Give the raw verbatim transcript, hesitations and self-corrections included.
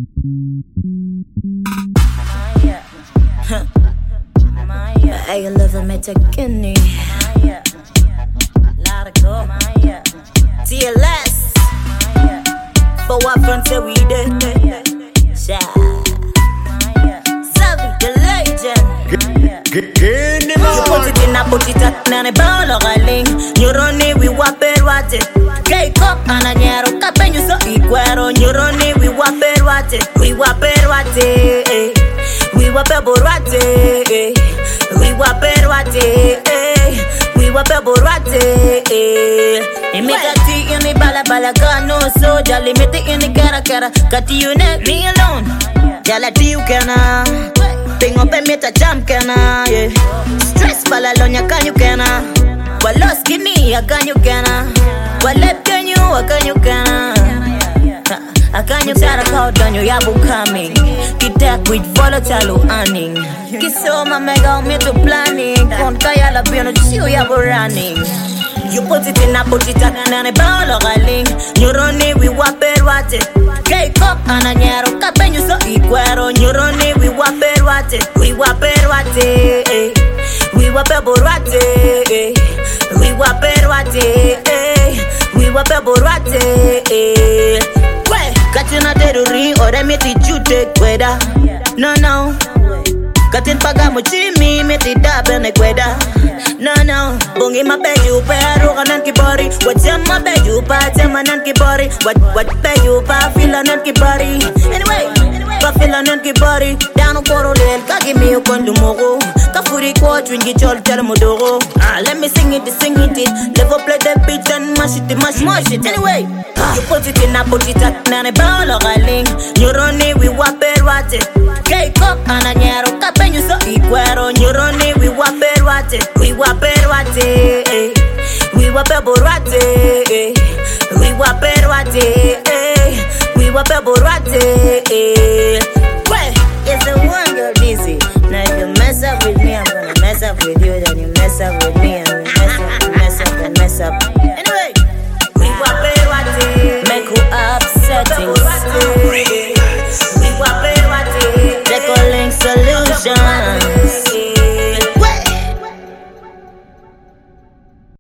Hey, you live me taking it. Let it go. T L S. For what front say we did. Shy. Savvy, the legend. You put it in a put it at nane ball or a link. You run it, we wap it, what it. Cake up and a nyaro, capen you so equal. You run it, we wap it, what it. We wap it, what it. We wap it, what it. We wap it, what it. We wap it, what it. And make a tea in the bala bala gun, no so jolly, make it in the cara cara. Cut you neck, me alone. Jala tea you can. Ping up and meet a jump cana, yeah. Stress balalonya can you cana. Well lost skinny, I can you cana. Well left can you, I can you cana. I can you tell a call on your yabu coming. Get that with volatile earning. Kiss all my mega me to planning. Con kaya la piano chill yabu running. You put it in a put it at and a ball or a link. You run it, we wap it, what it. Cake up and a nyaro, capen you so equal. You run it, we wap it, what it. We wap it, what it. We wap it, what it. We wap it, what it. We wap it, what it. Catching a dead ring or I made it you take weather. No, no. Katin pagamuchi mi meti dabe ne kweda. No no, bungi mabeju pero kanan kibori. Wajam mabeju pa jamanan kibori. What what beju pa filanan kibori. Anyway, pa filanan kibori. Down on poro lel kagi mi ukon lumogo. Kafuri ko twingi chol chal modoro. Ah, let me sing it, sing it. Level play the beat and mash it, mash mash it. Anyway, you put it in a put it at nane ball or a link. You run it, we wap it, what it. Cake up and a nyaro capen you so equal. You run it, we wap it, what it. We wap it, what it. We wap it, what it. We wap it, what it. We wap it, what it. Well, it's the one girl busy. Now if you mess up with me, I'm gonna mess up with you. Then you mess up with me.